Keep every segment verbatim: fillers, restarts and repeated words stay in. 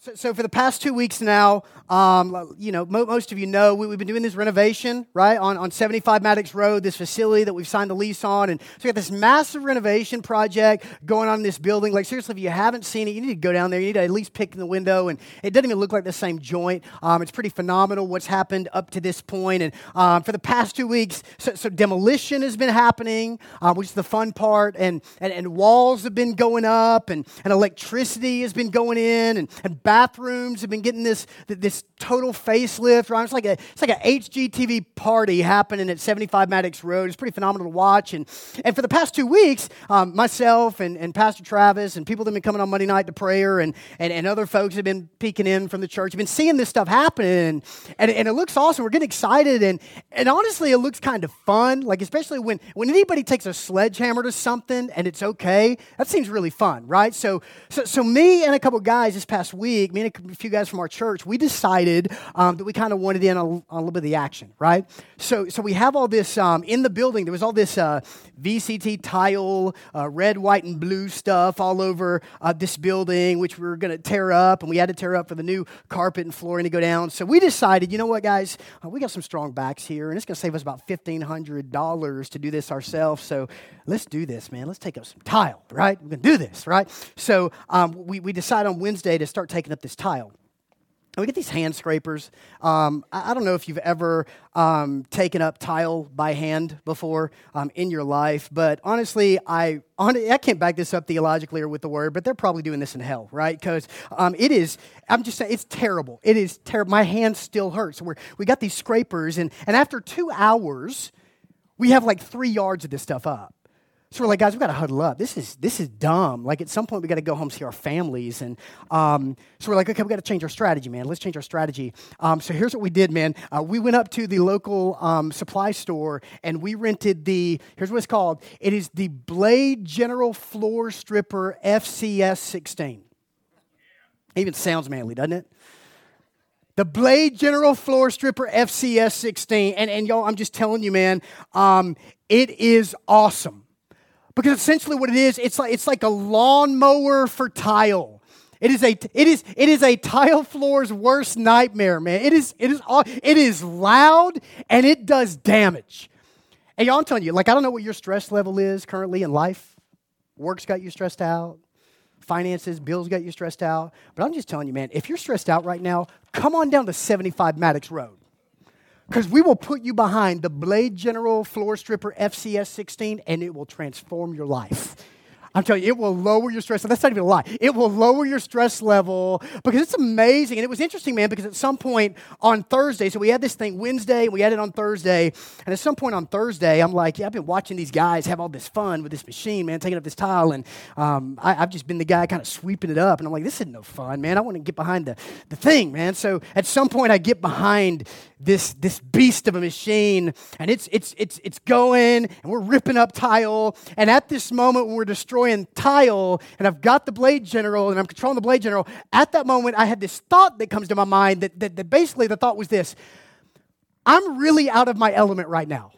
So, so for the past two weeks now, um, you know, mo- most of you know, we, we've been doing this renovation, right, on, on seventy-five Maddox Road, this facility that we've signed a lease on. And so we got this massive renovation project going on in this building. Like, seriously, if you haven't seen it, you need to go down there. You need to at least pick in the window. And it doesn't even look like the same joint. Um, it's pretty phenomenal what's happened up to this point. And um, for the past two weeks, so, so demolition has been happening, um, which is the fun part. And, and, and walls have been going up, and, and electricity has been going in, and, and bathrooms have been getting this this total facelift. Right? It's like a it's like a H G T V party happening at seventy-five Maddox Road. It's pretty phenomenal to watch. And and for the past two weeks, um, myself and, and Pastor Travis and people that have been coming on Monday night to prayer, and, and, and other folks have been peeking in from the church, have been seeing this stuff happening, and, and, and it looks awesome. We're getting excited, and and honestly, it looks kind of fun. Like, especially when when anybody takes a sledgehammer to something and it's okay, that seems really fun, right? So so so me and a couple guys this past week. Me and a few guys from our church, we decided um, that we kind of wanted in on, on a little bit of the action, right? So so we have all this, um, in the building, there was all this uh, V C T tile, uh, red, white, and blue stuff all over uh, this building, which we were going to tear up, and we had to tear up for the new carpet and flooring to go down. So we decided, you know what, guys, uh, we got some strong backs here, and it's going to save us about fifteen hundred dollars to do this ourselves, so let's do this, man. Let's take up some tile, right? We're going to do this, right? So um, we, we decided on Wednesday to start taking up this tile. And we get these hand scrapers. Um, I, I don't know if you've ever um, taken up tile by hand before um, in your life, but honestly, I on, I can't back this up theologically or with the word, but they're probably doing this in hell, right? Because um, it is, I'm just saying, it's terrible. It is terrible. My hands still hurt. So we're, we got these scrapers, and, and after two hours, we have like three yards of this stuff up. So we're like, guys, we got to huddle up. This is this is dumb. Like, at some point, we got to go home see our families. And um, so we're like, okay, we got to change our strategy, man. Let's change our strategy. Um, so here's what we did, man. Uh, we went up to the local um, supply store, and we rented the, here's what it's called. It is the Blade General Floor Stripper F C S sixteen. Even sounds manly, doesn't it? The Blade General Floor Stripper F C S sixteen. And, and y'all, I'm just telling you, man, um, it is awesome. Because essentially what it is, it's like it's like a lawnmower for tile. It is a it is it is a tile floor's worst nightmare, man. It is it is it is loud and it does damage. And y'all, I'm telling you, like, I don't know what your stress level is currently in life. Work's got you stressed out. Finances, bills got you stressed out. But I'm just telling you, man, if you're stressed out right now, come on down to seventy-five Maddox Road. Because we will put you behind the Blade General Floor Stripper F C S sixteen, and it will transform your life. I'm telling you, it will lower your stress. That's not even a lie. It will lower your stress level because it's amazing. And it was interesting, man, because at some point on Thursday, so we had this thing Wednesday, and we had it on Thursday. And at some point on Thursday, I'm like, yeah, I've been watching these guys have all this fun with this machine, man, taking up this tile. And um, I, I've just been the guy kind of sweeping it up. And I'm like, this isn't no fun, man. I want to get behind the, the thing, man. So at some point, I get behind this this beast of a machine, and it's it's it's it's going, and we're ripping up tile. And at this moment when we're destroying tile, and I've got the Blade General, and I'm controlling the Blade General, at that moment I had this thought that comes to my mind that, that, that basically the thought was this: I'm really out of my element right now.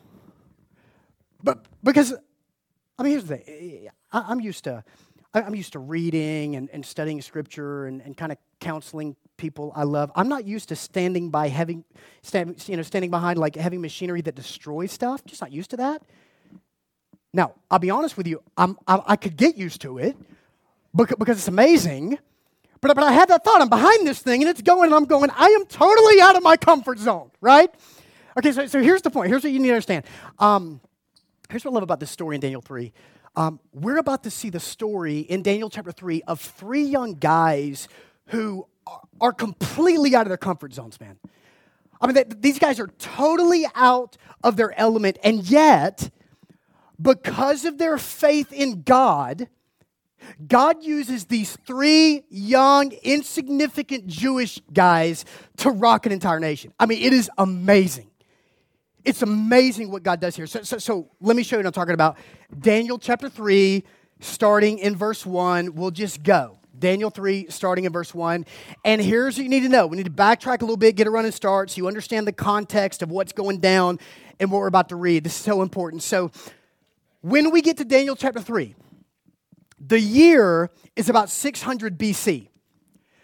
But because, I mean, here's the thing. I, I'm used to I'm used to reading and, and studying Scripture and, and kind of counseling people I love. I'm not used to standing by having, stand, you know, standing behind like heavy machinery that destroys stuff. Just not used to that. Now, I'll be honest with you. I'm, I, I could get used to it because, because it's amazing. But, but I had that thought. I'm behind this thing, and it's going, and I'm going, I am totally out of my comfort zone, right? Okay, so, so here's the point. Here's what you need to understand. Um, here's what I love about this story in Daniel three. Um, we're about to see the story in Daniel chapter three of three young guys who are, are completely out of their comfort zones, man. I mean, they, these guys are totally out of their element, and yet, because of their faith in God, God uses these three young, insignificant Jewish guys to rock an entire nation. I mean, it is amazing. It's amazing what God does here. So, so, so let me show you what I'm talking about. Daniel chapter three, starting in verse one. We'll just go. Daniel three, starting in verse one. And here's what you need to know. We need to backtrack a little bit, get a running start, so you understand the context of what's going down and what we're about to read. This is so important. So when we get to Daniel chapter three, the year is about six hundred B C.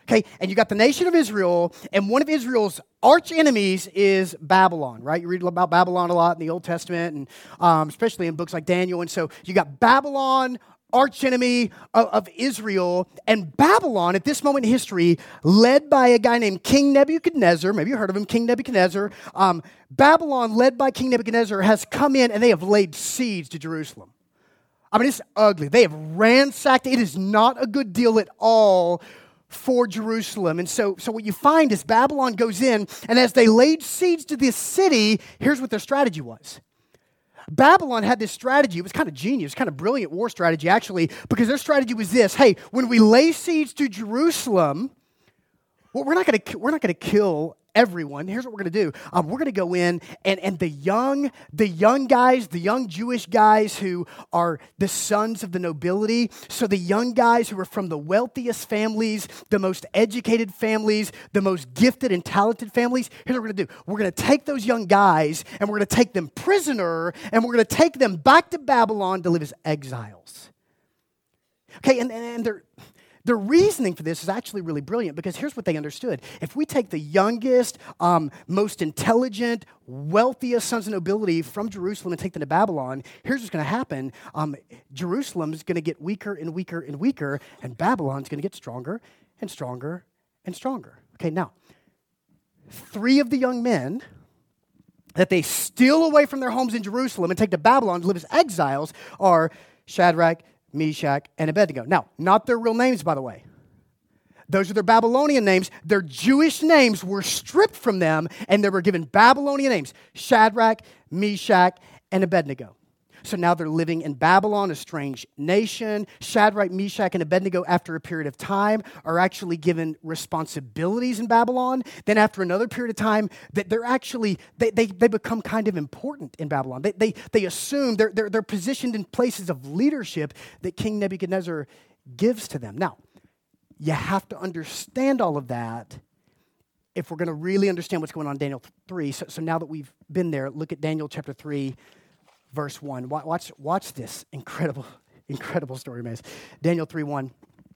Okay, and you got the nation of Israel, and one of Israel's arch enemies is Babylon, right? You read about Babylon a lot in the Old Testament, and um, especially in books like Daniel. And so you got Babylon, arch enemy of, of Israel, and Babylon at this moment in history, led by a guy named King Nebuchadnezzar. Maybe you heard of him, King Nebuchadnezzar. Um, Babylon, led by King Nebuchadnezzar, has come in and they have laid siege to Jerusalem. I mean, it's ugly. They have ransacked. It is not a good deal at all for Jerusalem. And so, so what you find is Babylon goes in, and as they laid siege to this city, here's what their strategy was. Babylon had this strategy. It was kind of genius, kind of brilliant war strategy, actually, because their strategy was this: hey, when we lay siege to Jerusalem, well, we're not going to we're not going to kill everyone. Here's what we're going to do. Um, we're going to go in, and, and the young, the young guys, the young Jewish guys who are the sons of the nobility, so the young guys who are from the wealthiest families, the most educated families, the most gifted and talented families, here's what we're going to do. We're going to take those young guys, and we're going to take them prisoner, and we're going to take them back to Babylon to live as exiles. Okay, and, and, and they're... The reasoning for this is actually really brilliant, because here's what they understood. If we take the youngest, um, most intelligent, wealthiest sons of nobility from Jerusalem and take them to Babylon, here's what's going to happen. Um, Jerusalem's going to get weaker and weaker and weaker, and Babylon's going to get stronger and stronger and stronger. Okay, now, three of the young men that they steal away from their homes in Jerusalem and take to Babylon to live as exiles are Shadrach, Meshach, and Abednego. Now, not their real names, by the way. Those are their Babylonian names. Their Jewish names were stripped from them, and they were given Babylonian names: Shadrach, Meshach, and Abednego. So now they're living in Babylon, a strange nation. Shadrach, Meshach, and Abednego, after a period of time, are actually given responsibilities in Babylon. Then after another period of time, they're actually, they, they, they become kind of important in Babylon. They, they, they assume, they're, they're, they're positioned in places of leadership that King Nebuchadnezzar gives to them. Now, you have to understand all of that if we're going to really understand what's going on in Daniel three. So, so now that we've been there, look at Daniel chapter three, verse one. Watch, watch this incredible, incredible story, man. Daniel three one.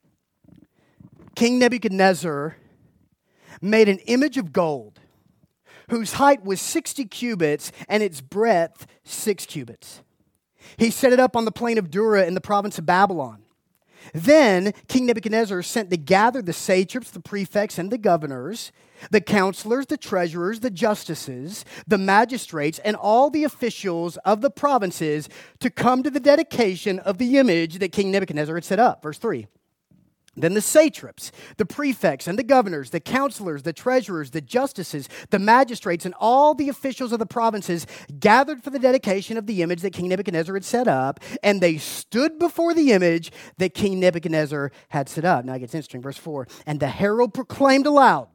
King Nebuchadnezzar made an image of gold whose height was sixty cubits and its breadth six cubits. He set it up on the plain of Dura in the province of Babylon. Then King Nebuchadnezzar sent to gather the satraps, the prefects, and the governors, the counselors, the treasurers, the justices, the magistrates, and all the officials of the provinces to come to the dedication of the image that King Nebuchadnezzar had set up. Verse three. Then the satraps, the prefects, and the governors, the counselors, the treasurers, the justices, the magistrates, and all the officials of the provinces gathered for the dedication of the image that King Nebuchadnezzar had set up, and they stood before the image that King Nebuchadnezzar had set up. Now it gets interesting. Verse four. And the herald proclaimed aloud,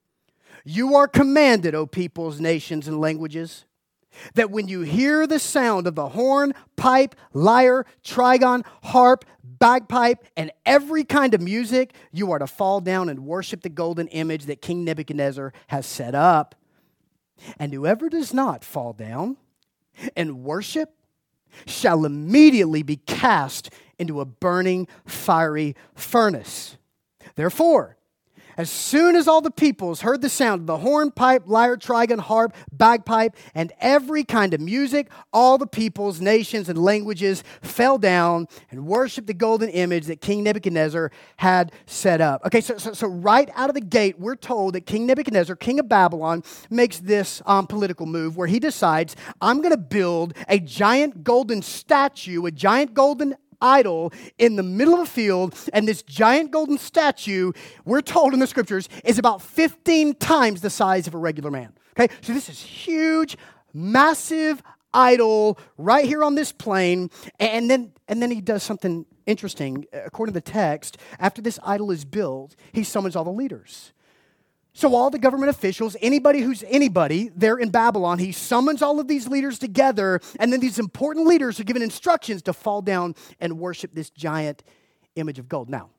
"You are commanded, O peoples, nations, and languages, that when you hear the sound of the horn, pipe, lyre, trigon, harp, bagpipe, and every kind of music, you are to fall down and worship the golden image that King Nebuchadnezzar has set up. And whoever does not fall down and worship shall immediately be cast into a burning, fiery furnace. Therefore, as soon as all the peoples heard the sound of the horn, pipe, lyre, trigon, harp, bagpipe, and every kind of music, all the peoples, nations, and languages fell down and worshiped the golden image that King Nebuchadnezzar had set up." Okay, so, so, so right out of the gate, we're told that King Nebuchadnezzar, king of Babylon, makes this um, political move where he decides, I'm going to build a giant golden statue, a giant golden idol in the middle of a field, and this giant golden statue, we're told in the scriptures, is about fifteen times the size of a regular man. Okay, so this is huge, massive idol right here on this plain, and then and then he does something interesting. According to the text, after this idol is built, he summons all the leaders. So all the government officials, anybody who's anybody, they're in Babylon. He summons all of these leaders together, and then these important leaders are given instructions to fall down and worship this giant image of gold. Now,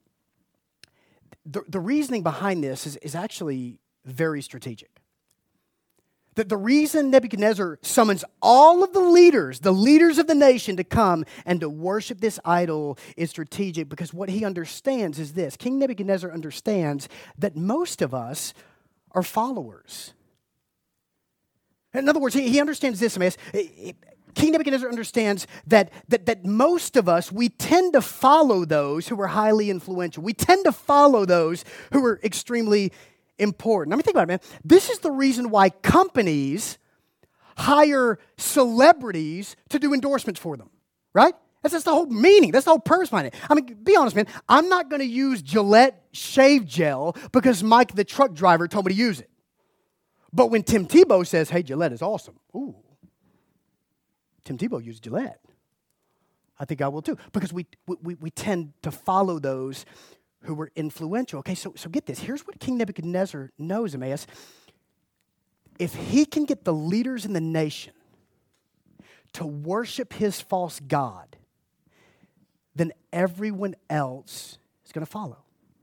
the, the reasoning behind this is, is actually very strategic. That the reason Nebuchadnezzar summons all of the leaders, the leaders of the nation, to come and to worship this idol is strategic, because what he understands is this. King Nebuchadnezzar understands that most of us are followers. In other words, he, he understands this, Emmaus. King Nebuchadnezzar understands that, that, that most of us, we tend to follow those who are highly influential. We tend to follow those who are extremely important. I mean, think about it, man. This is the reason why companies hire celebrities to do endorsements for them, right? That's, that's the whole meaning. That's the whole purpose behind it. I mean, be honest, man. I'm not going to use Gillette shave gel because Mike, the truck driver, told me to use it. But when Tim Tebow says, hey, Gillette is awesome, ooh, Tim Tebow used Gillette. I think I will too, because we, we, we tend to follow those who were influential. Okay, so, so get this. Here's what King Nebuchadnezzar knows, Emmaus. If he can get the leaders in the nation to worship his false god, then everyone else is going to follow.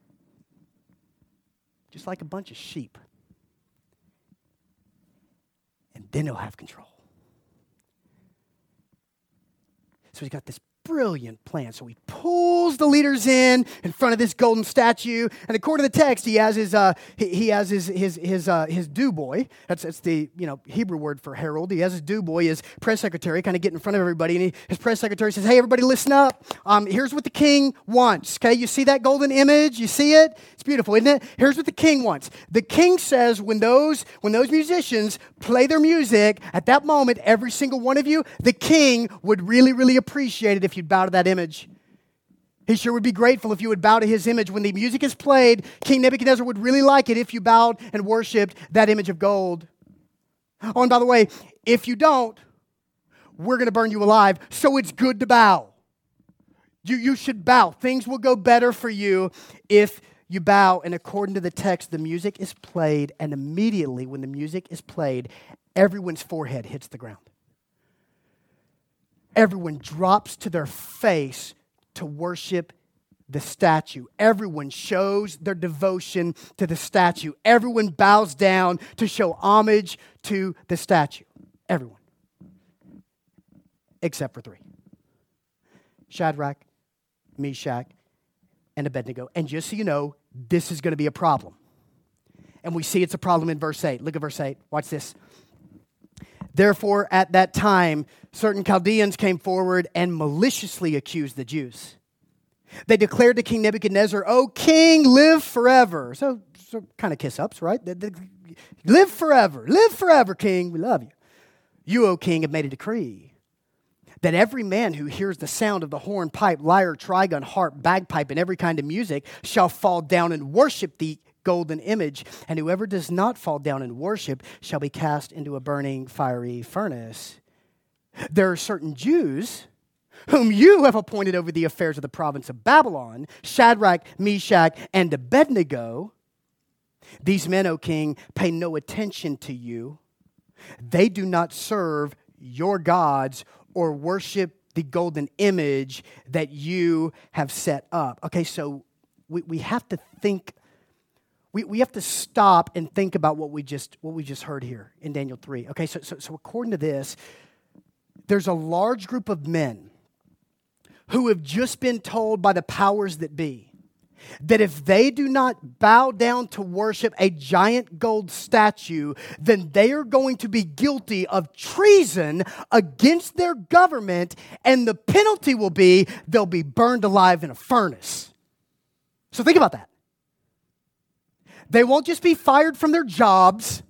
Just like a bunch of sheep. And then he'll have control. So he's got this brilliant plan. So he pulls the leaders in in front of this golden statue, and according to the text, he has his uh, he, he has his his his uh, his do boy. That's that's the you know Hebrew word for herald. He has his do boy, his press secretary, kind of get in front of everybody, and he, his press secretary says, "Hey, everybody, listen up. Um, here's what the king wants. Okay, you see that golden image? You see it? It's beautiful, isn't it? Here's what the king wants. The king says when those when those musicians play their music at that moment, every single one of you, the king would really really appreciate it if you'd bow to that image. He sure would be grateful if you would bow to his image. When the music is played, King Nebuchadnezzar would really like it if you bowed and worshiped that image of gold. Oh, and by the way, if you don't, we're going to burn you alive, so it's good to bow. You, you should bow. Things will go better for you if you bow. And according to the text, the music is played, and immediately when the music is played, everyone's forehead hits the ground. Everyone drops to their face to worship the statue. Everyone shows their devotion to the statue. Everyone bows down to show homage to the statue. Everyone. Except for three. Shadrach, Meshach, and Abednego. And just so you know, this is going to be a problem. And we see it's a problem in verse eight. Look at verse eight. Watch this. Therefore, at that time, certain Chaldeans came forward and maliciously accused the Jews. They declared to King Nebuchadnezzar, "O king, live forever." So, so kind of kiss-ups, right? Live forever. Live forever, king. We love you. You, O king, have made a decree that every man who hears the sound of the horn, pipe, lyre, trigon, harp, bagpipe, and every kind of music shall fall down and worship the golden image, and whoever does not fall down and worship shall be cast into a burning fiery furnace. There are certain Jews whom you have appointed over the affairs of the province of Babylon, Shadrach, Meshach, and Abednego. These men, O king, pay no attention to you. They do not serve your gods or worship the golden image that you have set up. Okay, so we, we have to think We, we have to stop and think about what we just what we just heard here in Daniel three. Okay, so, so, so according to this, there's a large group of men who have just been told by the powers that be that if they do not bow down to worship a giant gold statue, then they are going to be guilty of treason against their government, and the penalty will be they'll be burned alive in a furnace. So think about that. They won't just be fired from their jobs.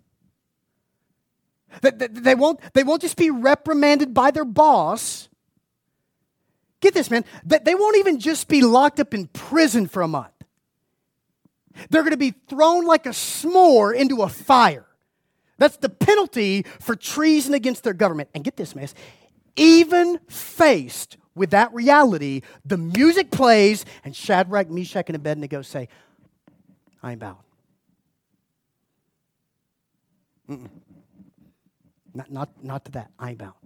They won't, they won't just be reprimanded by their boss. Get this, man. They won't even just be locked up in prison for a month. They're going to be thrown like a s'more into a fire. That's the penalty for treason against their government. And get this, man. Even faced with that reality, the music plays, and Shadrach, Meshach, and Abednego say, I ain't bowing. Mm-mm. Not, not, not to that. I ain't bound.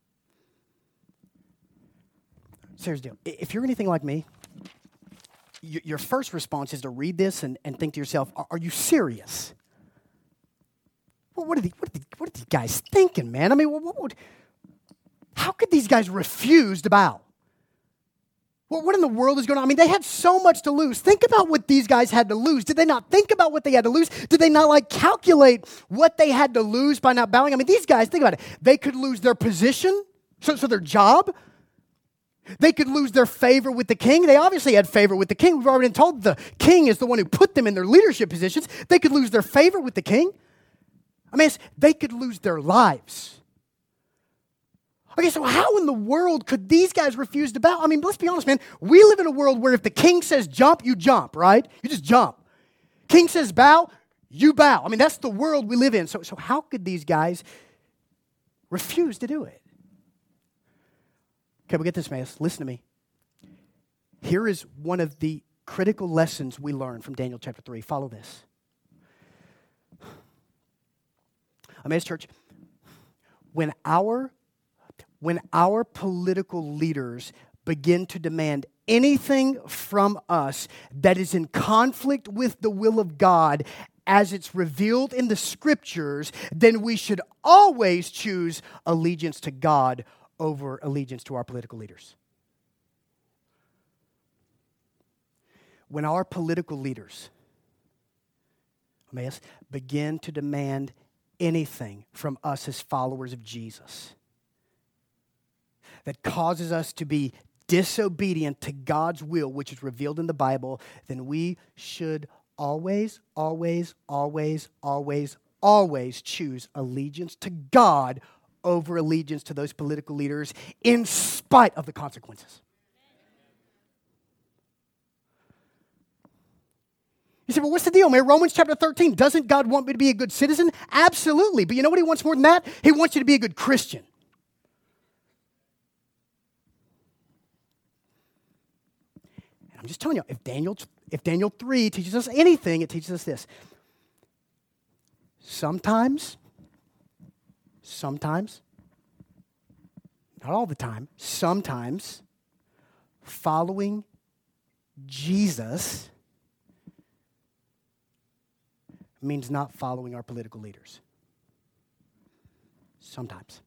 Serious deal. If you're anything like me, y- your first response is to read this and, and think to yourself, are, are you serious? What, what, are, the, what, are, the, what are these guys thinking, man? I mean, what, what would, how could these guys refuse to bow? What, what in the world is going on? I mean, they had so much to lose. Think about what these guys had to lose. Did they not think about what they had to lose? Did they not like calculate what they had to lose by not bowing? I mean, these guys, think about it. They could lose their position, so, so their job. They could lose their favor with the king. They obviously had favor with the king. We've already been told the king is the one who put them in their leadership positions. They could lose their favor with the king. I mean, they could lose their lives. Okay, so how in the world could these guys refuse to bow? I mean, let's be honest, man. We live in a world where if the king says jump, you jump, right? You just jump. King says bow, you bow. I mean, that's the world we live in. So, so how could these guys refuse to do it? Okay, well, get this, man. Listen to me. Here is one of the critical lessons we learn from Daniel chapter three. Follow this. Emmaus Church, when our, when our political leaders begin to demand anything from us that is in conflict with the will of God as it's revealed in the Scriptures, then we should always choose allegiance to God over allegiance to our political leaders. When our political leaders, Emmaus, begin to demand anything from us as followers of Jesus that causes us to be disobedient to God's will, which is revealed in the Bible, then we should always, always, always, always, always choose allegiance to God over allegiance to those political leaders in spite of the consequences. You say, well, what's the deal, man? Romans chapter thirteen, doesn't God want me to be a good citizen? Absolutely. But you know what he wants more than that? He wants you to be a good Christian. And I'm just telling you, if Daniel, if Daniel three teaches us anything, it teaches us this. Sometimes, sometimes, not all the time, sometimes following Jesus means not following our political leaders. Sometimes.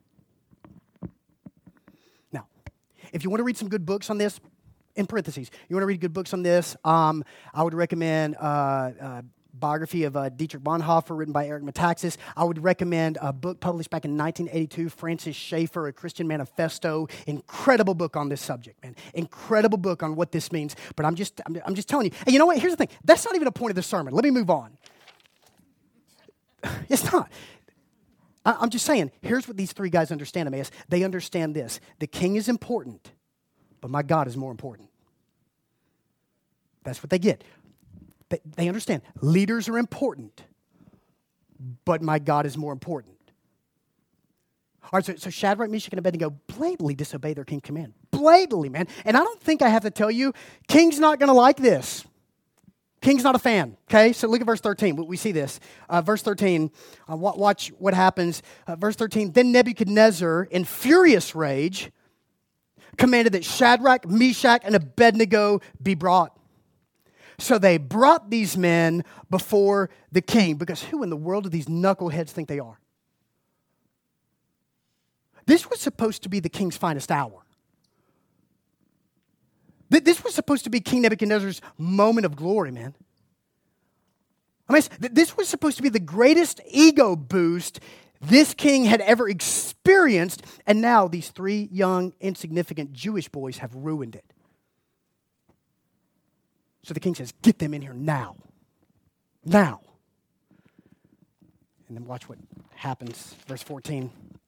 Now, if you want to read some good books on this, in parentheses, you want to read good books on this, um, I would recommend uh, uh, biography of uh, Dietrich Bonhoeffer written by Eric Metaxas. I would recommend a book published back in nineteen eighty-two, Francis Schaeffer, A Christian Manifesto. Incredible book on this subject, man. Incredible book on what this means. But I'm just, I'm, I'm just telling you. And you know what? Here's the thing. That's not even a point of the sermon. Let me move on. It's not. I, I'm just saying, here's what these three guys understand, Emmaus. They understand this. The king is important, but my God is more important. That's what they get. They, they understand. Leaders are important, but my God is more important. All right, so, so Shadrach, Meshach, and Abednego blatantly disobey their king's command. Blatantly, man. And I don't think I have to tell you, king's not going to like this. King's not a fan, okay? So look at verse thirteen. We see this. Uh, verse thirteen, uh, watch what happens. Uh, verse thirteen, then Nebuchadnezzar, in furious rage, commanded that Shadrach, Meshach, and Abednego be brought. So they brought these men before the king, because who in the world do these knuckleheads think they are? This was supposed to be the king's finest hour. This was supposed to be King Nebuchadnezzar's moment of glory, man. I mean, this was supposed to be the greatest ego boost this king had ever experienced, and now these three young, insignificant Jewish boys have ruined it. So the king says, get them in here now. Now. And then watch what happens. Verse fourteen.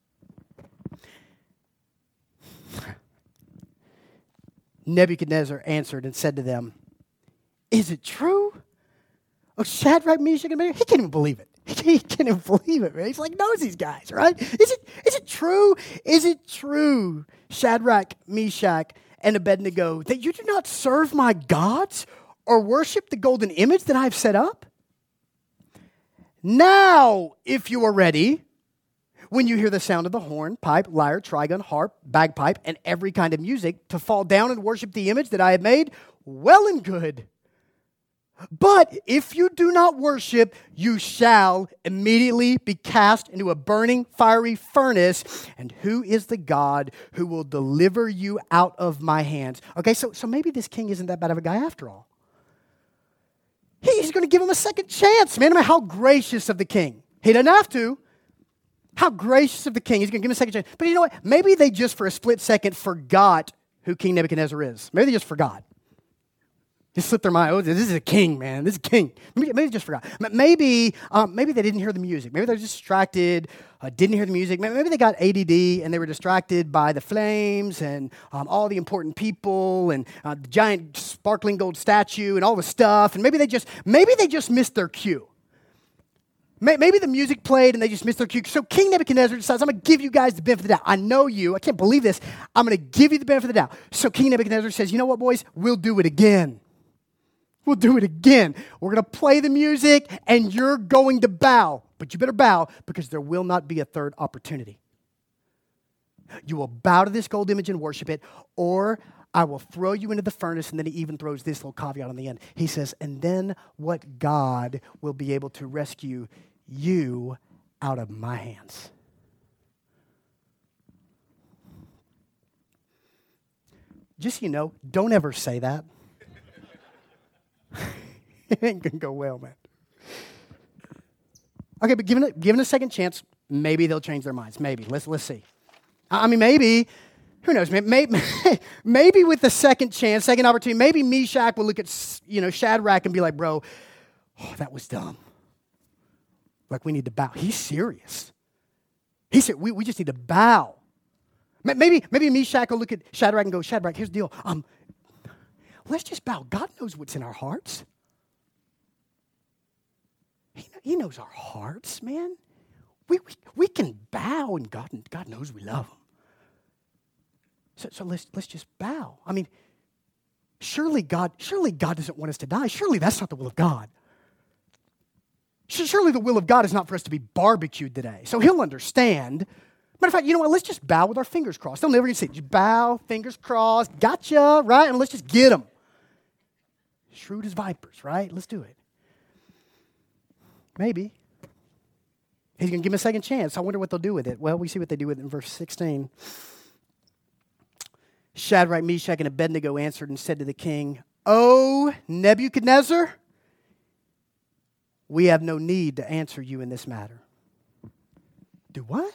Nebuchadnezzar answered and said to them, is it true? Oh, Shadrach, Meshach, and Abednego? He can't even believe it. He can't even believe it, man. He's like, knows these guys, right? Is it, is it true? Is it true, Shadrach, Meshach, and Abednego, that you do not serve my gods or worship the golden image that I have set up? Now, if you are ready, when you hear the sound of the horn, pipe, lyre, trigon, harp, bagpipe, and every kind of music, to fall down and worship the image that I have made, well and good. But if you do not worship, you shall immediately be cast into a burning fiery furnace. And who is the God who will deliver you out of my hands? Okay, so, so maybe this king isn't that bad of a guy after all. He's going to give him a second chance, man. I mean, how gracious of the king. He doesn't have to. How gracious of the king. He's going to give him a second chance. But you know what? Maybe they just for a split second forgot who King Nebuchadnezzar is. Maybe they just forgot. Just slipped their mind. Oh, this is a king, man. This is a king. Maybe, maybe they just forgot. Maybe, um, maybe they didn't hear the music. Maybe they're distracted, uh, didn't hear the music. Maybe they got A D D and they were distracted by the flames and um, all the important people and uh, the giant sparkling gold statue and all the stuff. And maybe they just, maybe they just missed their cue. Maybe the music played and they just missed their cue. So King Nebuchadnezzar decides, I'm going to give you guys the benefit of the doubt. I know you. I can't believe this. I'm going to give you the benefit of the doubt. So King Nebuchadnezzar says, you know what, boys? We'll do it again. We'll do it again. We're going to play the music and you're going to bow. But you better bow because there will not be a third opportunity. You will bow to this gold image and worship it, or I will throw you into the furnace. And then he even throws this little caveat on the end. He says, and then what God will be able to rescue you out of my hands. Just so you know, don't ever say that. It ain't gonna go well, man. Okay, but given a, given a second chance, maybe they'll change their minds. Maybe. Let's let's see. I mean, maybe, who knows? Maybe, maybe with the second chance, second opportunity, maybe Meshach will look at, you know, Shadrach and be like, bro, oh, that was dumb. Like, we need to bow. He's serious. He said, we, we just need to bow. Maybe, maybe Meshach will look at Shadrach and go, Shadrach, here's the deal. Um, let's just bow. God knows what's in our hearts. He, he knows our hearts, man. We, we, we can bow, and God, God knows we love him. So, so let's, let's just bow. I mean, surely God, surely God doesn't want us to die. Surely that's not the will of God. Surely the will of God is not for us to be barbecued today. So he'll understand. Matter of fact, you know what? Let's just bow with our fingers crossed. They'll never get to see it. Just bow, fingers crossed. Gotcha, right? And let's just get them. Shrewd as vipers, right? Let's do it. Maybe. He's going to give him a second chance. I wonder what they'll do with it. Well, we see what they do with it in verse sixteen. Shadrach, Meshach, and Abednego answered and said to the king, O Nebuchadnezzar, we have no need to answer you in this matter. Do what?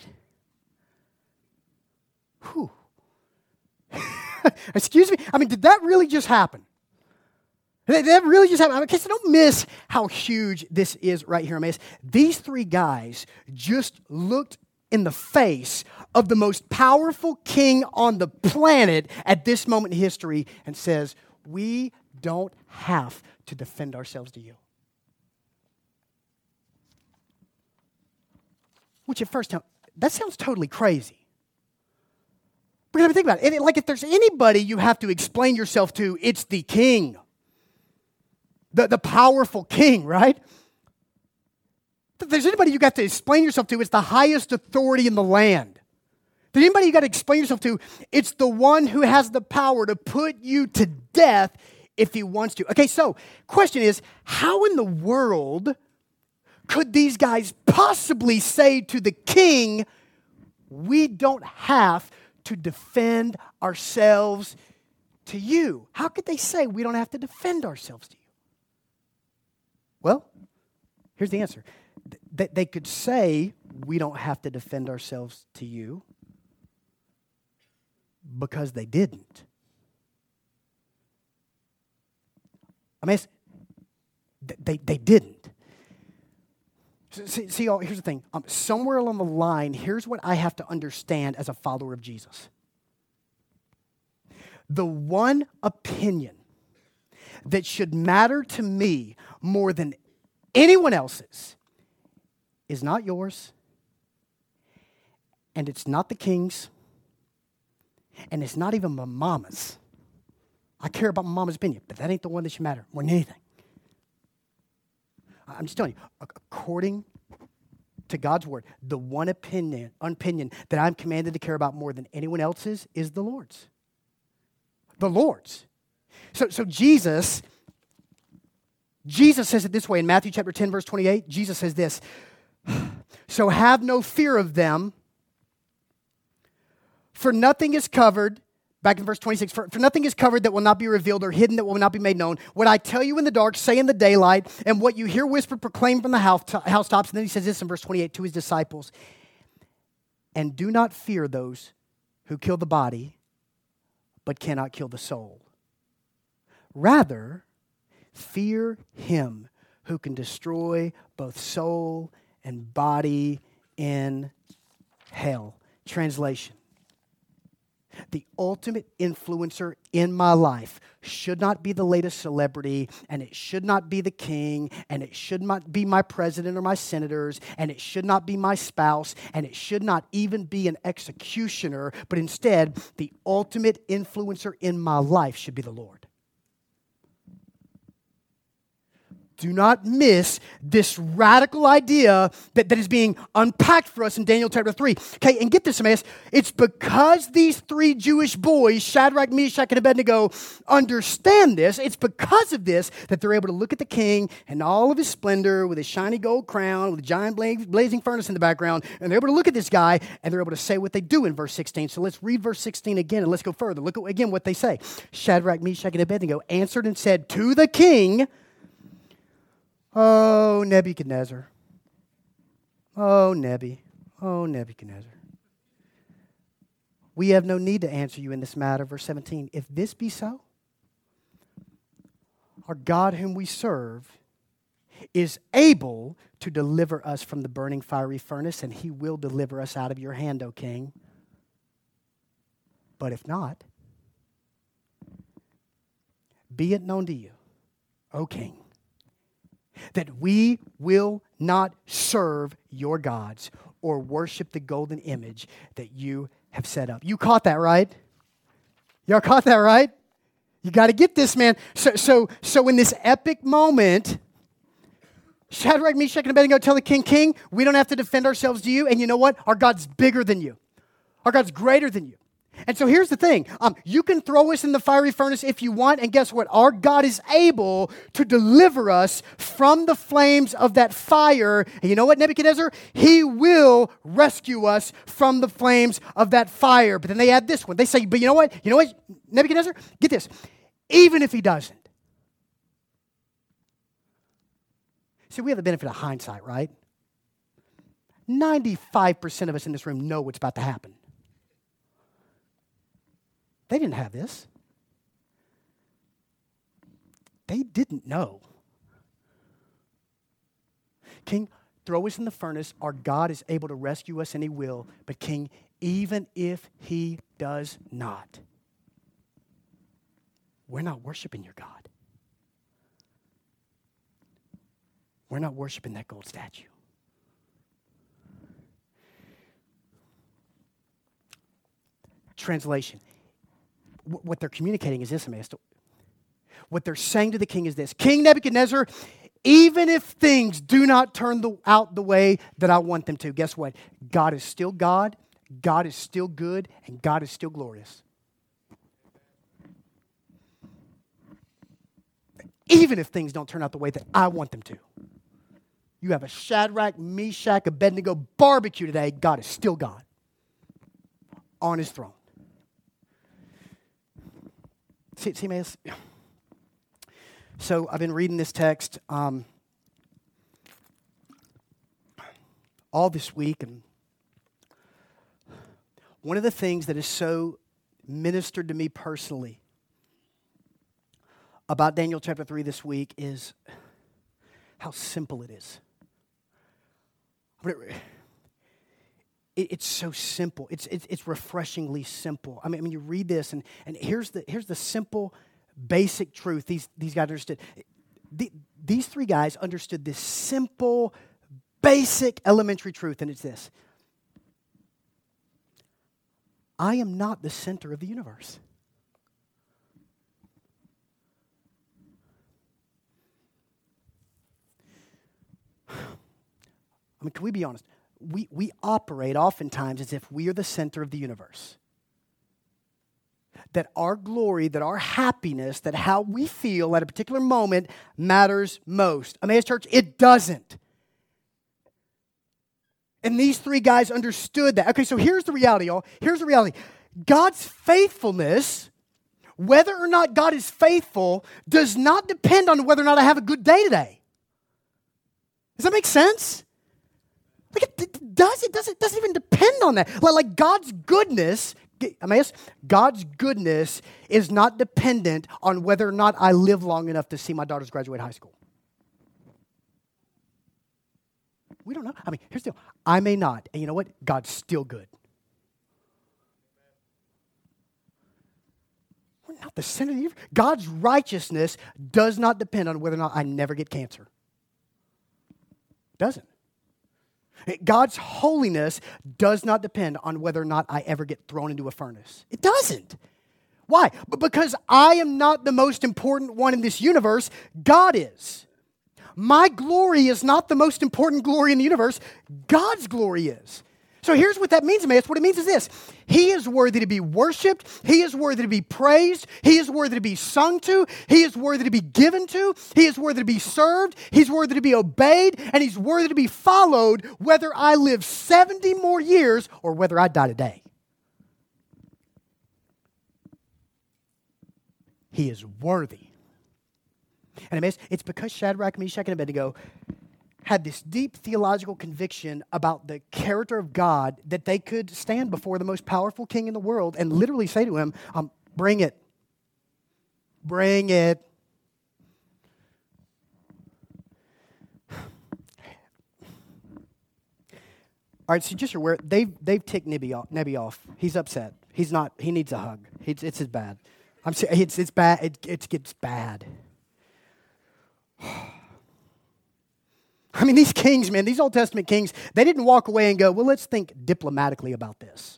Whew. Excuse me? I mean, did that really just happen? Did that really just happen? I mean, okay, so don't miss how huge this is right here, Emmaus. These three guys just looked in the face of the most powerful king on the planet at this moment in history and says, we don't have to defend ourselves to you. Which at first, that sounds totally crazy. But I mean, think about it. Like if there's anybody you have to explain yourself to, it's the king. The, the powerful king, right? If there's anybody you got to explain yourself to, it's the highest authority in the land. If there's anybody you got to explain yourself to, it's the one who has the power to put you to death if he wants to. Okay, so question is, how in the world could these guys possibly say to the king, we don't have to defend ourselves to you? How could they say we don't have to defend ourselves to you? Well, here's the answer. They, they could say we don't have to defend ourselves to you because they didn't. I mean, they, they didn't. See, see, oh, here's the thing. Um, somewhere along the line, here's what I have to understand as a follower of Jesus. The one opinion that should matter to me more than anyone else's is not yours, and it's not the king's, and it's not even my mama's. I care about my mama's opinion, but that ain't the one that should matter more than anything. I'm just telling you, according to God's word, the one opinion, opinion that I'm commanded to care about more than anyone else's is the Lord's. The Lord's. So, so Jesus Jesus says it this way in Matthew chapter ten, verse twenty-eight. Jesus says this, so have no fear of them, for nothing is covered, back in verse twenty-six, for, for nothing is covered that will not be revealed or hidden that will not be made known. What I tell you in the dark, say in the daylight, and what you hear whispered, proclaim from the house, housetops. And then he says this in verse twenty-eight to his disciples, and do not fear those who kill the body, but cannot kill the soul. Rather, fear him who can destroy both soul and body in hell. Translation. The ultimate influencer in my life should not be the latest celebrity, and it should not be the king, and it should not be my president or my senators, and it should not be my spouse, and it should not even be an executioner, but instead, the ultimate influencer in my life should be the Lord. Do not miss this radical idea that, that is being unpacked for us in Daniel chapter three. Okay, and get this, Emmaus. It's because these three Jewish boys, Shadrach, Meshach, and Abednego, understand this. It's because of this that they're able to look at the king and all of his splendor with his shiny gold crown, with a giant blazing furnace in the background, and they're able to look at this guy, and they're able to say what they do in verse sixteen. So let's read verse sixteen again, and let's go further. Look at, again, what they say. Shadrach, Meshach, and Abednego answered and said to the king, Oh, Nebuchadnezzar. Oh, Nebi. Oh, Nebuchadnezzar. We have no need to answer you in this matter. Verse seventeen. If this be so, our God whom we serve is able to deliver us from the burning fiery furnace, and he will deliver us out of your hand, O king. But if not, be it known to you, O king, that we will not serve your gods or worship the golden image that you have set up. You caught that, right? Y'all caught that, right? You got to get this, man. So, so, so in this epic moment, Shadrach, Meshach, and Abednego tell the king, King, we don't have to defend ourselves to you. And you know what? Our God's bigger than you. Our God's greater than you. And so here's the thing. Um, you can throw us in the fiery furnace if you want, and guess what? Our God is able to deliver us from the flames of that fire. And you know what, Nebuchadnezzar? He will rescue us from the flames of that fire. But then they add this one. They say, but you know what? You know what, Nebuchadnezzar? Get this. Even if he doesn't. See, we have the benefit of hindsight, right? ninety-five percent of us in this room know what's about to happen. They didn't have this. They didn't know. King, throw us in the furnace. Our God is able to rescue us, and he will. But King, even if he does not, we're not worshiping your God. We're not worshiping that gold statue. Translation. What they're communicating is this, Emmaus. What they're saying to the king is this. King Nebuchadnezzar, even if things do not turn the, out the way that I want them to, guess what? God is still God, God is still good, and God is still glorious. Even if things don't turn out the way that I want them to. You have a Shadrach, Meshach, Abednego barbecue today, God is still God on his throne. See, see, man, so I've been reading this text um, all this week, and one of the things that is so ministered to me personally about Daniel chapter three this week is how simple it is. It's so simple. It's, it's it's refreshingly simple. I mean, I mean, you read this, and, and here's the here's the simple, basic truth. These these guys understood. The, these three guys understood this simple, basic, elementary truth, and it's this: I am not the center of the universe. I mean, can we be honest? We, we operate oftentimes as if we are the center of the universe. that our glory, that our happiness, that how we feel at a particular moment matters most. Emmaus Church, it doesn't. And these three guys understood that. Okay, so here's the reality, y'all. Here's the reality. God's faithfulness, whether or not God is faithful, does not depend on whether or not I have a good day today. Does that make sense? Like it, it does. It doesn't, it doesn't even depend on that. Like, like God's goodness, Emmaus, God's goodness is not dependent on whether or not I live long enough to see my daughters graduate high school. We don't know. I mean, here's the deal. I may not. And you know what? God's still good. We're not the center of the universe. God's righteousness does not depend on whether or not I never get cancer. It doesn't. God's holiness does not depend on whether or not I ever get thrown into a furnace. It doesn't. Why? Because I am not the most important one in this universe. God is. My glory is not the most important glory in the universe. God's glory is. So here's what that means, Emmaus. What it means is this. He is worthy to be worshiped. He is worthy to be praised. He is worthy to be sung to. He is worthy to be given to. He is worthy to be served. He's worthy to be obeyed. And He's worthy to be followed whether I live seventy more years or whether I die today. He is worthy. And it's because Shadrach, Meshach, and Abednego had this deep theological conviction about the character of God that they could stand before the most powerful king in the world and literally say to him, um, bring it. Bring it. All right, so just aware, they've, they've ticked Nebi off, Nebi off. He's upset. He's not, he needs a hug. It's, it's bad. I'm it's, it's bad. It, it gets bad. I mean, these kings, man, these Old Testament kings, they didn't walk away and go, well, let's think diplomatically about this.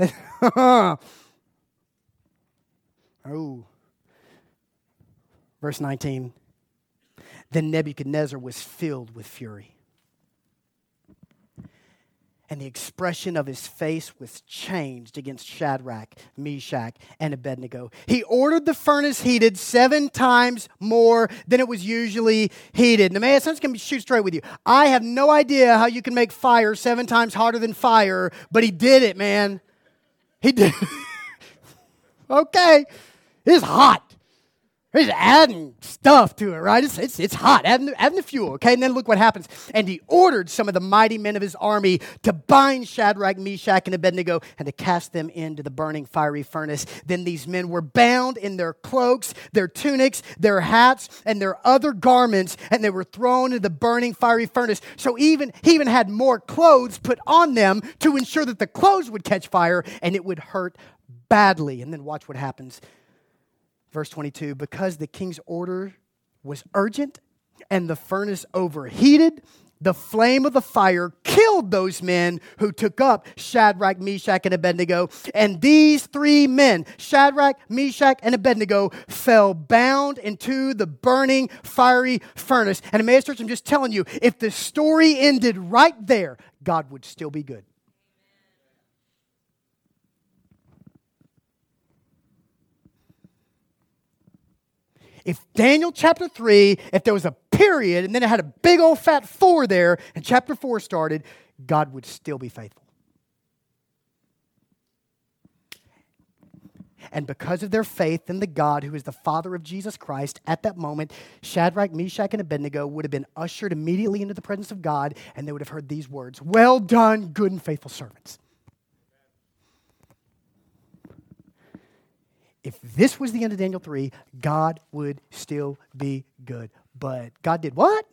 Oh. Verse nineteen. Then Nebuchadnezzar was filled with fury. And the expression of his face was changed against Shadrach, Meshach, and Abednego. He ordered the furnace heated seven times more than it was usually heated. Now, man, I'm just going to shoot straight with you. I have no idea how you can make fire seven times hotter than fire, but he did it, man. He did it. Okay. It's hot. He's adding stuff to it, right? It's, it's, it's hot, adding the, adding the fuel, okay? And then look what happens. And he ordered some of the mighty men of his army to bind Shadrach, Meshach, and Abednego and to cast them into the burning fiery furnace. Then these men were bound in their cloaks, their tunics, their hats, and their other garments, and they were thrown into the burning fiery furnace. So even he even had more clothes put on them to ensure that the clothes would catch fire and it would hurt badly. And then watch what happens. Verse twenty-two, because the king's order was urgent and the furnace overheated, the flame of the fire killed those men who took up Shadrach, Meshach, and Abednego. And these three men, Shadrach, Meshach, and Abednego, fell bound into the burning fiery furnace. And Emmaus Church, I'm just telling you, if the story ended right there, God would still be good. If Daniel chapter three, if there was a period and then it had a big old fat four there and chapter four started, God would still be faithful. And because of their faith in the God who is the Father of Jesus Christ, at that moment, Shadrach, Meshach, and Abednego would have been ushered immediately into the presence of God, and they would have heard these words, "Well done, good and faithful servants." If this was the end of Daniel three, God would still be good. But God did what?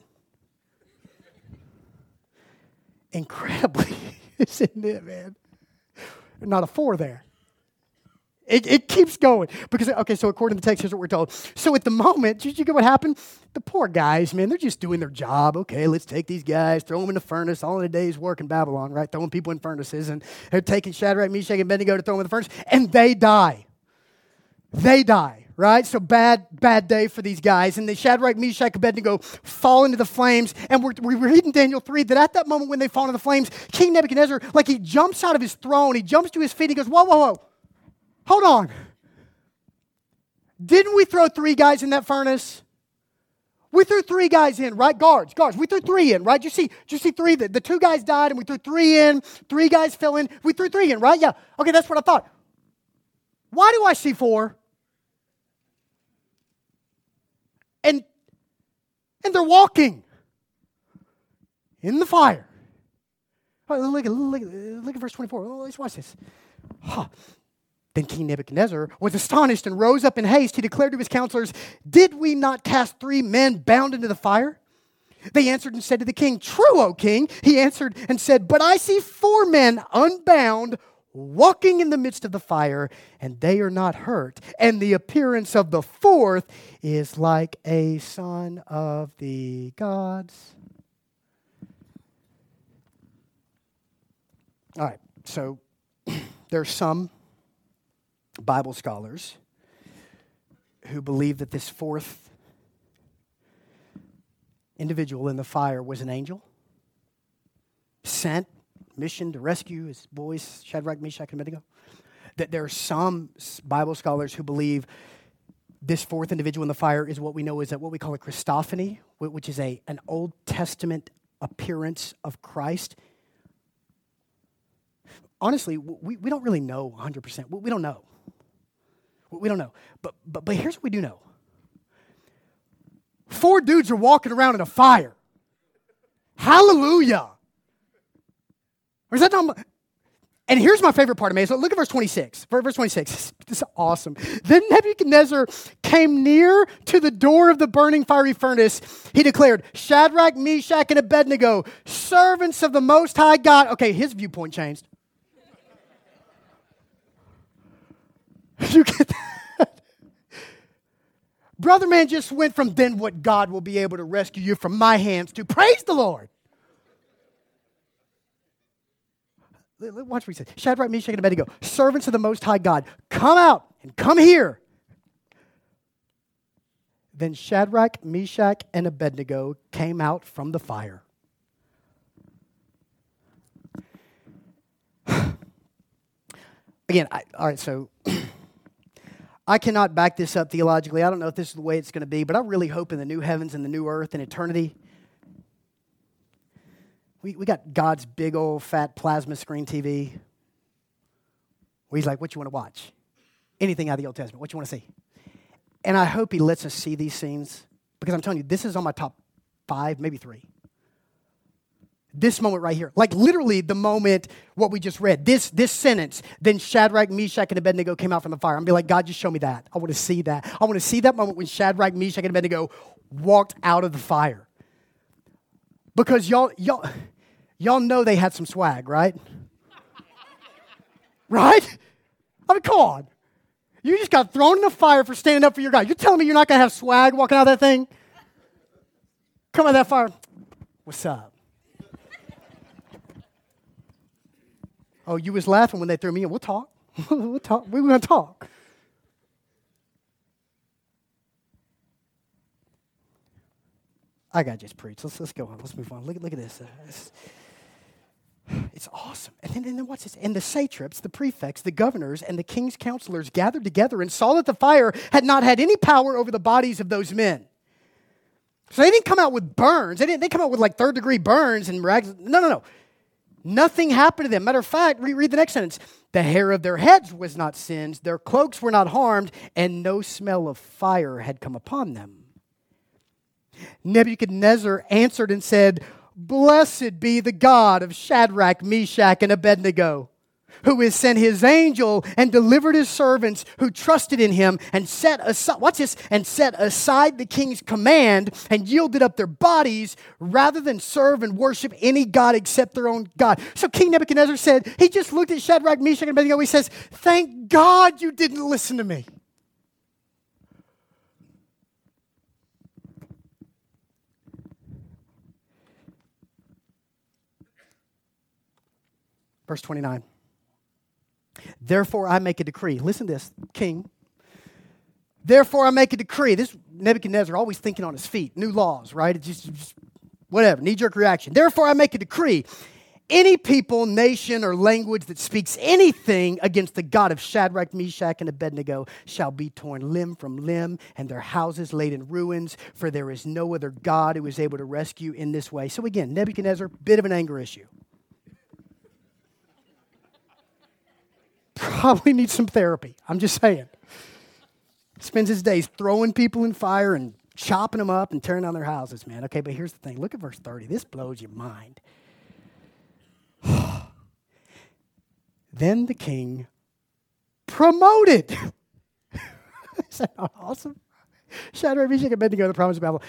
Incredibly, isn't it, man? Not a four there. It, it keeps going. Because, okay, so according to the text, here's what we're told. So at the moment, did you get what happened? The poor guys, man, they're just doing their job. Okay, let's take these guys, throw them in the furnace. All in a day's work in Babylon, right? Throwing people in furnaces. And they're taking Shadrach, Meshach, and Abednego to throw them in the furnace. And they die. They die, right? So bad, bad day for these guys. And the Shadrach, Meshach, Abednego fall into the flames. And we're, we read in Daniel three that at that moment when they fall into the flames, King Nebuchadnezzar, like he jumps out of his throne, he jumps to his feet, he goes, whoa, whoa, whoa, hold on. Didn't we throw three guys in that furnace? We threw three guys in, right? Guards, guards. We threw three in, right? Did you see, did you see three? The, the two guys died and we threw three in. Three guys fell in. We threw three in, right? Yeah. Okay, that's what I thought. Why do I see four? And, and they're walking in the fire. All right, look, at, look, at, look at verse twenty-four. Oh, let's watch this. Huh. Then King Nebuchadnezzar was astonished and rose up in haste. He declared to his counselors, "Did we not cast three men bound into the fire?" They answered and said to the king, "True, O king." He answered and said, "But I see four men unbound walking in the midst of the fire, and they are not hurt. And the appearance of the fourth is like a son of the gods." All right, so there's some Bible scholars who believe that this fourth individual in the fire was an angel sent, mission to rescue his boys, Shadrach, Meshach, and Abednego. That there are some Bible scholars who believe this fourth individual in the fire is what we know is that what we call a Christophany, which is a an Old Testament appearance of Christ. Honestly, we, we don't really know one hundred percent. We, we don't know. We don't know. But, but, but here's what we do know. Four dudes are walking around in a fire. Hallelujah. Or is that not... And here's my favorite part of me. So look at verse twenty-six. Verse twenty-six. This is awesome. Then Nebuchadnezzar came near to the door of the burning fiery furnace. He declared, "Shadrach, Meshach, and Abednego, servants of the Most High God." Okay, his viewpoint changed. You get that? Brother man just went from "then what God will be able to rescue you from my hands" to "praise the Lord." Watch what he said. "Shadrach, Meshach, and Abednego, servants of the Most High God, come out and come here." Then Shadrach, Meshach, and Abednego came out from the fire. Again, I, all right, so I cannot back this up theologically. I don't know if this is the way it's going to be, but I really hope in the new heavens and the new earth and eternity, we, we got God's big old fat plasma screen T V where he's like, "What you want to watch? Anything out of the Old Testament. What you want to see?" And I hope he lets us see these scenes because I'm telling you, this is on my top five, maybe three. This moment right here, like literally the moment what we just read, this this sentence, then Shadrach, Meshach, and Abednego came out from the fire. I'm going to be like, "God, just show me that. I want to see that. I want to see that moment when Shadrach, Meshach, and Abednego walked out of the fire." Because y'all, y'all, y'all know they had some swag, right? Right? I mean, come on. You just got thrown in the fire for standing up for your God. You're telling me you're not going to have swag walking out of that thing? Come out of that fire. "What's up?" "Oh, you was laughing when they threw me in. We'll talk. we'll talk. We're going to talk." I got to just preach. Let's let's go on. Let's move on. Look, look at this. Uh, it's, it's awesome. And then, and then watch this. "And the satraps, the prefects, the governors, and the king's counselors gathered together and saw that the fire had not had any power over the bodies of those men." So they didn't come out with burns. They didn't. They come out with like third degree burns and rags. No, no, no. Nothing happened to them. Matter of fact, read the next sentence. "The hair of their heads was not singed, their cloaks were not harmed, and no smell of fire had come upon them." Nebuchadnezzar answered and said, "Blessed be the God of Shadrach, Meshach, and Abednego, who has sent his angel and delivered his servants who trusted in him and set aside, watch this, and set aside the king's command and yielded up their bodies rather than serve and worship any god except their own God." So King Nebuchadnezzar said, he just looked at Shadrach, Meshach, and Abednego. He says, "Thank God you didn't listen to me." Verse twenty-nine. "Therefore I make a decree." Listen to this, king. "Therefore I make a decree." This Nebuchadnezzar always thinking on his feet. New laws, right? It's just, just whatever, knee-jerk reaction. "Therefore I make a decree. any people, nation, or language that speaks anything against the God of Shadrach, Meshach, and Abednego shall be torn limb from limb, and their houses laid in ruins, for there is no other God who is able to rescue in this way. So again, Nebuchadnezzar, bit of an anger issue. Probably needs some therapy. I'm just saying. Spends his days throwing people in fire and chopping them up and tearing down their houses, man. Okay, but here's the thing. Look at verse thirty. This blows your mind. Then the king promoted. Is that not awesome? Shadrach, Meshach, and Abednego, the promise of Babylon.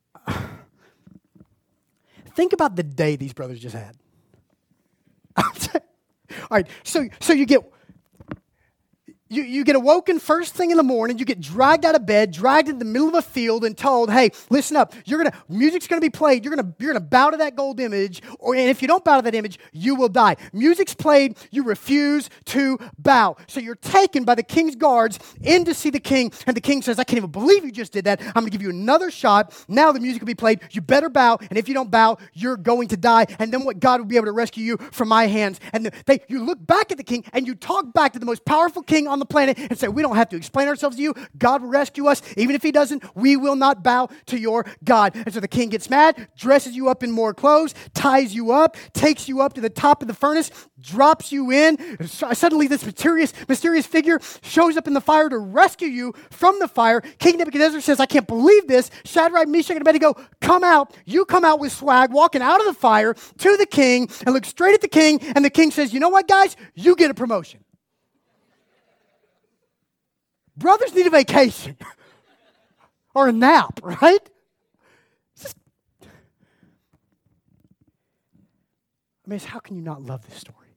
Think about the day these brothers just had. All right, so, so you get... You, you get awoken first thing in the morning, you get dragged out of bed, dragged in the middle of a field and told, hey, listen up, you're gonna, music's going to be played, you're going to you're gonna bow to that gold image, or and if you don't bow to that image, you will die. Music's played, you refuse to bow. So you're taken by the king's guards in to see the king, and the king says, I can't even believe you just did that. I'm going to give you another shot. Now the music will be played, you better bow, and if you don't bow, you're going to die, and then what God will be able to rescue you from my hands. And the, they, you look back at the king, and you talk back to the most powerful king on the planet and say, we don't have to explain ourselves to you. God will rescue us. Even if he doesn't, we will not bow to your God. And so the king gets mad, dresses you up in more clothes, ties you up, takes you up to the top of the furnace, drops you in. Suddenly this mysterious, mysterious figure shows up in the fire to rescue you from the fire. King Nebuchadnezzar says, I can't believe this. Shadrach, Meshach, and Abednego, come out. You come out with swag, walking out of the fire to the king and look straight at the king. And the king says, you know what, guys? You get a promotion. Brothers need a vacation or a nap, right? Just, I mean, how can you not love this story?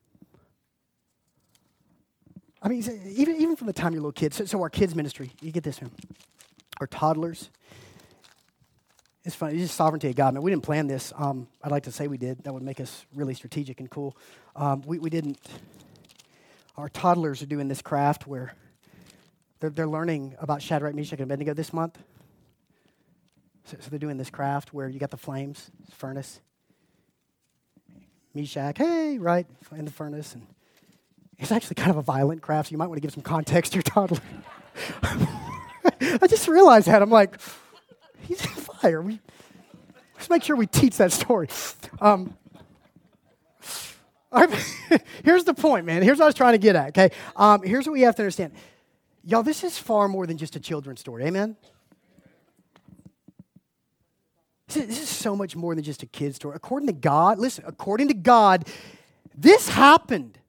I mean, even, even from the time you're little kids, so, so our kids ministry, you get this, man. Our toddlers, it's funny, it's just sovereignty of God. Man, we didn't plan this. Um, I'd like to say we did. That would make us really strategic and cool. Um, we, we didn't. Our toddlers are doing this craft where They're, they're learning about Shadrach, Meshach, and Abednego this month. So, so they're doing this craft where you got the flames, furnace. Meshach, hey, right, in the furnace. And it's actually kind of a violent craft, so you might want to give some context to your toddler. I just realized that. I'm like, he's in fire. We, let's make sure we teach that story. Um, here's the point, man. Here's what I was trying to get at, okay? Um, here's what we have to understand. Y'all, this is far more than just a children's story, amen? This is, this is so much more than just a kid's story. According to God, listen, according to God, this happened.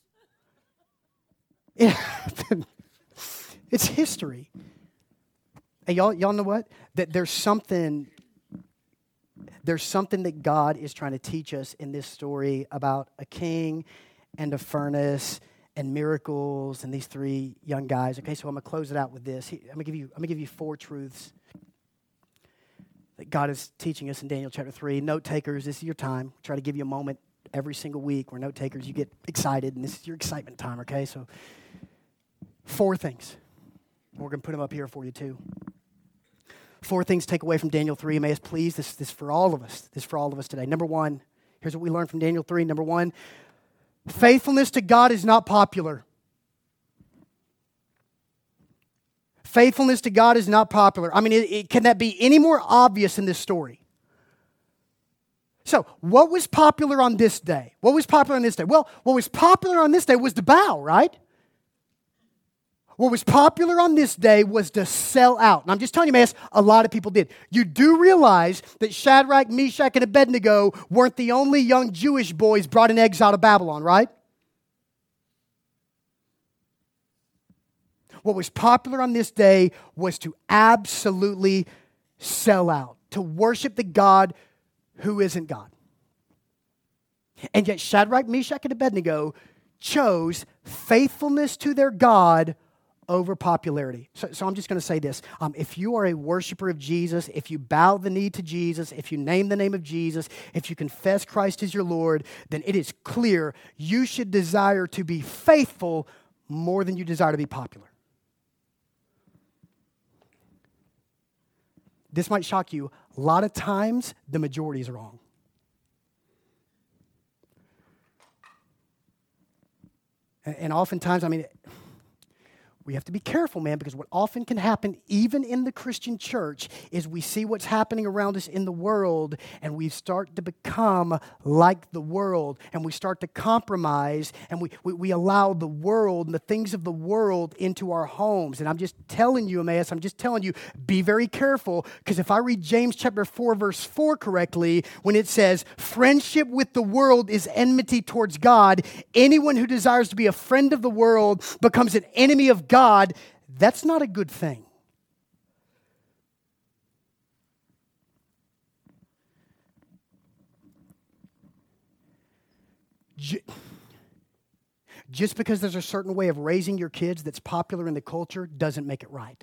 It happened. It's history. Hey, y'all, y'all know what? That there's something, there's something that God is trying to teach us in this story about a king and a furnace and miracles and these three young guys. Okay, so I'm gonna close it out with this. I'm gonna give you, I'm gonna give you four truths that God is teaching us in Daniel chapter three. Note takers, this is your time. We try to give you a moment every single week where note takers, you get excited, and this is your excitement time, okay? So four things. We're gonna put them up here for you too. Four things to take away from Daniel three. Emmaus, please, this, this is for all of us. This is for all of us today. Number one, here's what we learned from Daniel three. Number one, faithfulness to God is not popular. Faithfulness to God is not popular. I mean, it, it, can that be any more obvious in this story? So, what was popular on this day? What was popular on this day? Well, what was popular on this day was to bow, right? What was popular on this day was to sell out. And I'm just telling you, man, a lot of people did. You do realize that Shadrach, Meshach, and Abednego weren't the only young Jewish boys brought in exile to Babylon, right? What was popular on this day was to absolutely sell out, to worship the God who isn't God. And yet Shadrach, Meshach, and Abednego chose faithfulness to their God over popularity. So, so I'm just going to say this. Um, if you are a worshiper of Jesus, if you bow the knee to Jesus, if you name the name of Jesus, if you confess Christ as your Lord, then it is clear you should desire to be faithful more than you desire to be popular. This might shock you. A lot of times, the majority is wrong. And, and oftentimes, I mean, we have to be careful, man, because what often can happen, even in the Christian church, is we see what's happening around us in the world, and we start to become like the world, and we start to compromise, and we, we, we allow the world and the things of the world into our homes. And I'm just telling you, Emmaus, I'm just telling you, be very careful, because if I read James chapter four, verse four correctly, when it says, friendship with the world is enmity towards God, anyone who desires to be a friend of the world becomes an enemy of God. God, that's not a good thing. Just because there's a certain way of raising your kids that's popular in the culture doesn't make it right.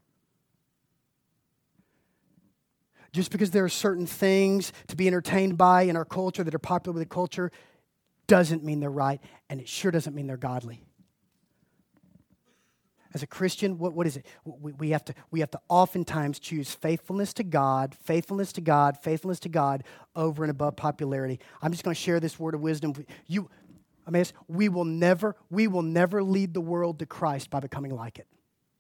Just because there are certain things to be entertained by in our culture that are popular with the culture doesn't mean they're right, and it sure doesn't mean they're godly. As a Christian, what, what is it? We, we, have to, we have to oftentimes choose faithfulness to God, faithfulness to God, faithfulness to God over and above popularity. I'm just going to share this word of wisdom. You, I mean, we will never, we will never lead the world to Christ by becoming like it.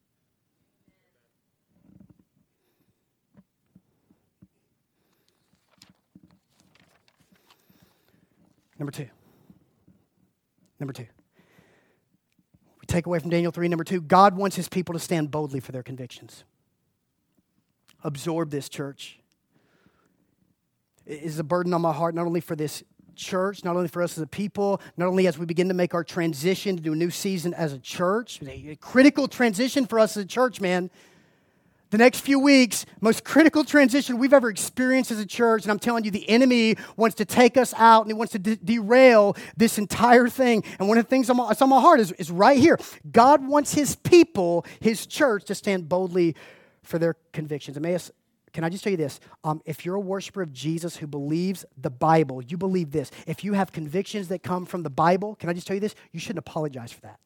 Number two. Number two. Take away from Daniel three, number two, God wants his people to stand boldly for their convictions. Absorb this, church. It is a burden on my heart, not only for this church, not only for us as a people, not only as we begin to make our transition to a new season as a church, a critical transition for us as a church, man. The next few weeks, most critical transition we've ever experienced as a church, and I'm telling you, the enemy wants to take us out, and he wants to de- derail this entire thing. And one of the things on my, that's on my heart is, is right here. God wants his people, his church, to stand boldly for their convictions. Emmaus, can I just tell you this? Um, if you're a worshiper of Jesus who believes the Bible, you believe this. If you have convictions that come from the Bible, can I just tell you this? You shouldn't apologize for that.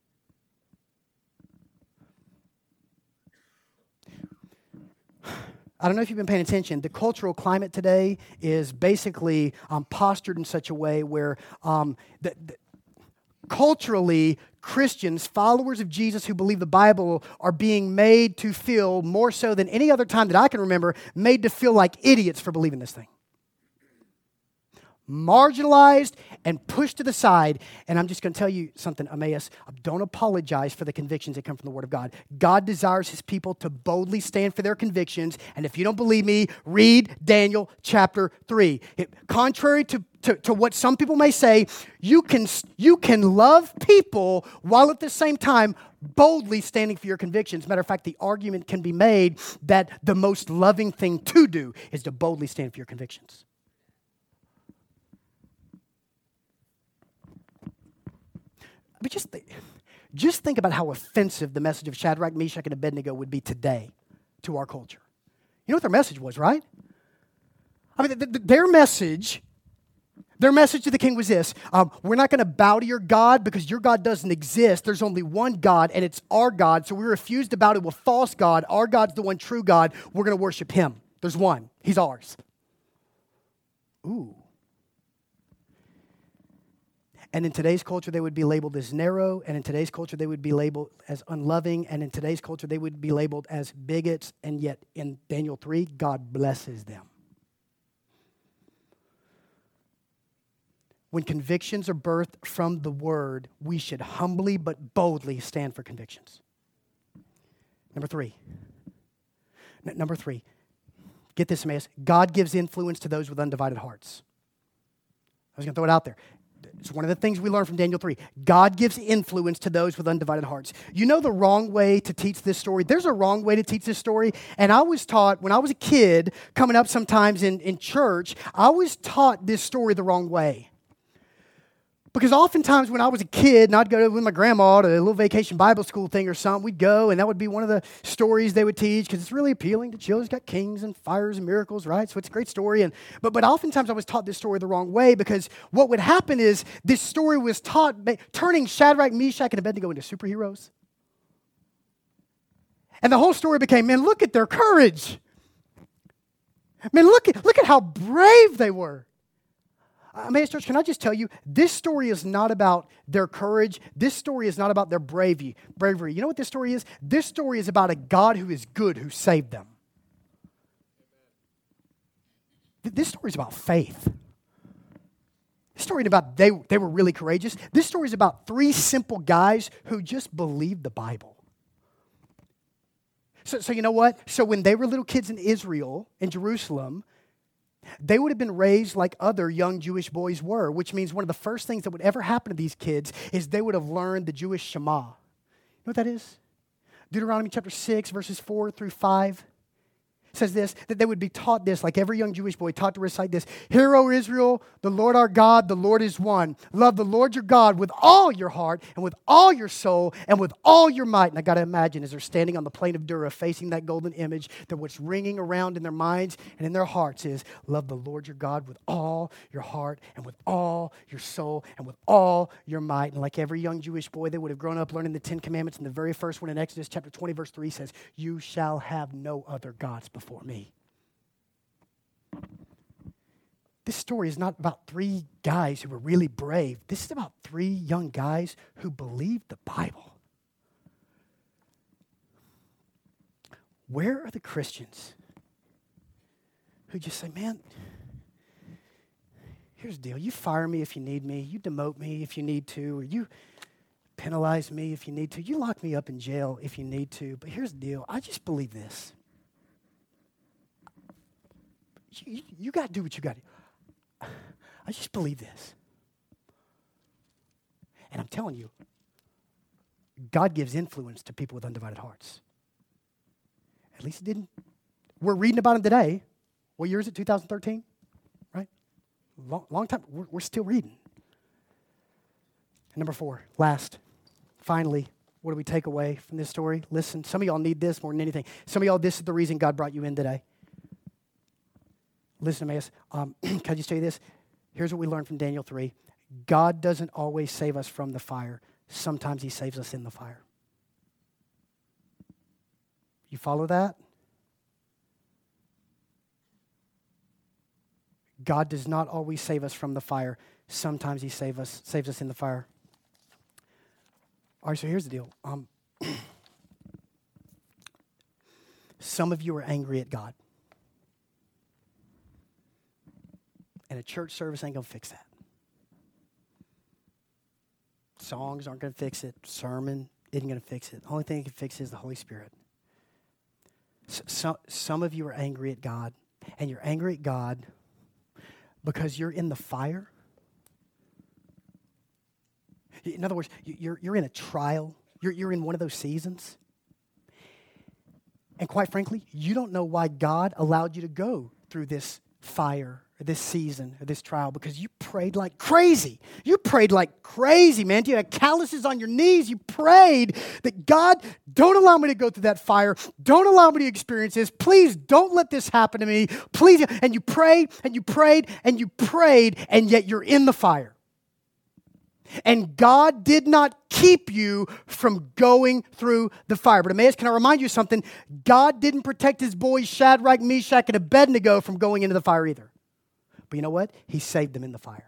I don't know if you've been paying attention. The cultural climate today is basically um, postured in such a way where um, the, the, culturally, Christians, followers of Jesus who believe the Bible, are being made to feel, more so than any other time that I can remember, made to feel like idiots for believing this thing. Marginalized and pushed to the side. And I'm just going to tell you something, Emmaus. Don't apologize for the convictions that come from the Word of God. God desires his people to boldly stand for their convictions. And if you don't believe me, read Daniel chapter three. It, contrary to, to, to what some people may say, you can, you can love people while at the same time boldly standing for your convictions. Matter of fact, the argument can be made that the most loving thing to do is to boldly stand for your convictions. But just think, just think about how offensive the message of Shadrach, Meshach, and Abednego would be today to our culture. You know what their message was, right? I mean, th- th- their message, their message to the king was this: um, we're not going to bow to your God because your God doesn't exist. There's only one God, and it's our God. So we refuse to bow to a false God. Our God's the one true God. We're going to worship him. There's one. He's ours. Ooh. And in today's culture, they would be labeled as narrow. And in today's culture, they would be labeled as unloving. And in today's culture, they would be labeled as bigots. And yet, in Daniel three, God blesses them. When convictions are birthed from the Word, we should humbly but boldly stand for convictions. Number three. N- number three. Get this, Emmaus. God gives influence to those with undivided hearts. I was going to throw it out there. It's one of the things we learn from Daniel three. God gives influence to those with undivided hearts. You know the wrong way to teach this story? There's a wrong way to teach this story. And I was taught, when I was a kid, coming up sometimes in, in church, I was taught this story the wrong way. Because oftentimes when I was a kid and I'd go with my grandma to a little vacation Bible school thing or something, we'd go and that would be one of the stories they would teach because it's really appealing to children. It's got kings and fires and miracles, right? So it's a great story. And but but oftentimes I was taught this story the wrong way because what would happen is this story was taught turning Shadrach, Meshach, and Abednego into superheroes. And the whole story became, man, look at their courage. Man, look at, look at how brave they were. Emmaus Church, can I just tell you, this story is not about their courage. This story is not about their bravery. Bravery. You know what this story is? This story is about a God who is good, who saved them. This story is about faith. This story is about they, they were really courageous. This story is about three simple guys who just believed the Bible. So, so you know what? So when they were little kids in Israel, in Jerusalem, they would have been raised like other young Jewish boys were, which means one of the first things that would ever happen to these kids is they would have learned the Jewish Shema. You know what that is? Deuteronomy chapter six, verses four through five. Says this, that they would be taught this, like every young Jewish boy taught to recite this. Hear, O Israel, the Lord our God, the Lord is one. Love the Lord your God with all your heart and with all your soul and with all your might. And I got to imagine as they're standing on the plain of Dura facing that golden image, that what's ringing around in their minds and in their hearts is, love the Lord your God with all your heart and with all your soul and with all your might. And like every young Jewish boy, they would have grown up learning the Ten Commandments. And the very first one in Exodus chapter twenty, verse three says, you shall have no other gods before for me. This story is not about three guys who were really brave. This is about three young guys who believed the Bible. Where are the Christians who just say, man, here's the deal. You fire me if you need me. You demote me if you need to. Or you penalize me if you need to. You lock me up in jail if you need to. But here's the deal. I just believe this. You, you got to do what you got to do. I just believe this. And I'm telling you, God gives influence to people with undivided hearts. At least it didn't. We're reading about him today. What year is it? two thousand thirteen? Right? Long, long time. We're, we're still reading. And number four, last, finally, what do we take away from this story? Listen, some of y'all need this more than anything. Some of y'all, this is the reason God brought you in today. Listen to me. Um, can I just tell you this? Here's what we learned from Daniel three. God doesn't always save us from the fire. Sometimes he saves us in the fire. You follow that? God does not always save us from the fire. Sometimes he save us, saves us in the fire. All right, so here's the deal. Um, some of you are angry at God. And a church service ain't going to fix that. Songs aren't going to fix it. Sermon isn't going to fix it. The only thing that can fix it is the Holy Spirit. So, so, some of you are angry at God. And you're angry at God because you're in the fire. In other words, you're, you're in a trial. You're, you're in one of those seasons. And quite frankly, you don't know why God allowed you to go through this fire or this season or this trial because you prayed like crazy. You prayed like crazy, man. You had calluses on your knees. You prayed that God, don't allow me to go through that fire. Don't allow me to experience this. Please don't let this happen to me. Please. And you prayed and you prayed and you prayed and yet you're in the fire. And God did not keep you from going through the fire. But Emmaus, can I remind you something? God didn't protect his boys Shadrach, Meshach, and Abednego from going into the fire either. But you know what? He saved them in the fire.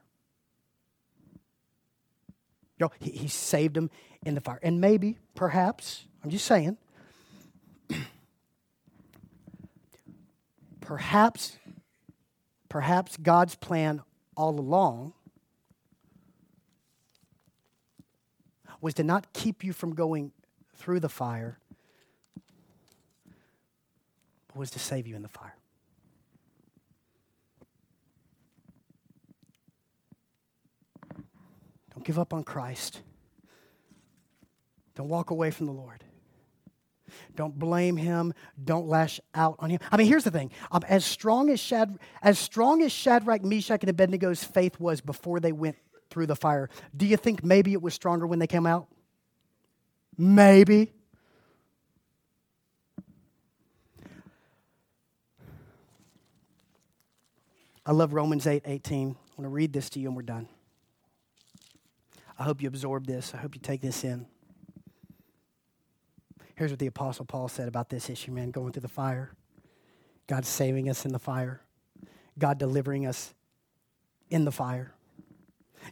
You know, he, he saved them in the fire. And maybe, perhaps, I'm just saying, perhaps, perhaps God's plan all along was to not keep you from going through the fire, but was to save you in the fire. Don't give up on Christ. Don't walk away from the Lord. Don't blame him. Don't lash out on him. I mean, here's the thing. Um, as strong as Shad, as strong as Shadrach, Meshach, and Abednego's faith was before they went through the fire, do you think maybe it was stronger when they came out? Maybe. I love Romans eight eighteen. I want to read this to you and we're done. I hope you absorb this. I hope you take this in. Here's what the Apostle Paul said about this issue, man, going through the fire. God saving us in the fire. God delivering us in the fire.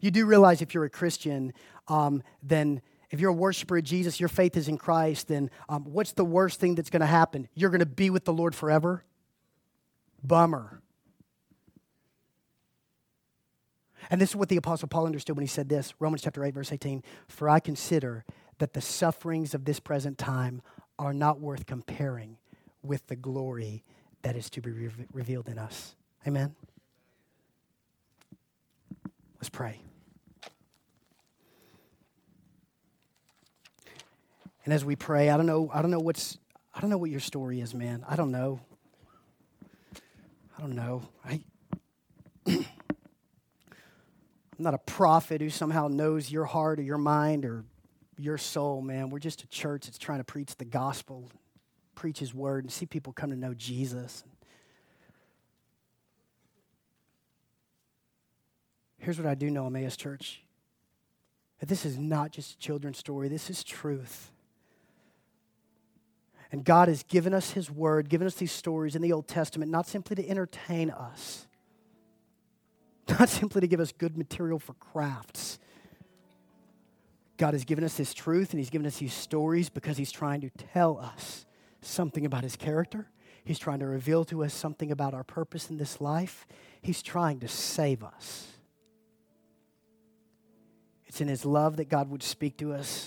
You do realize if you're a Christian, um, then if you're a worshiper of Jesus, your faith is in Christ, then um, what's the worst thing that's going to happen? You're going to be with the Lord forever? Bummer. And this is what the Apostle Paul understood when he said this, Romans chapter eight, verse eighteen. For I consider that the sufferings of this present time are not worth comparing with the glory that is to be re- revealed in us. Amen? Let's pray. And as we pray, I don't know, I don't know what's, I don't know what your story is, man. I don't know. I don't know. I, I'm not a prophet who somehow knows your heart or your mind or your soul, man. We're just a church that's trying to preach the gospel, preach his word, and see people come to know Jesus. Here's what I do know, Emmaus Church. That this is not just a children's story. This is truth. And God has given us his word, given us these stories in the Old Testament, not simply to entertain us, not simply to give us good material for crafts. God has given us this truth, and he's given us these stories because he's trying to tell us something about his character. He's trying to reveal to us something about our purpose in this life. He's trying to save us. It's in his love that God would speak to us.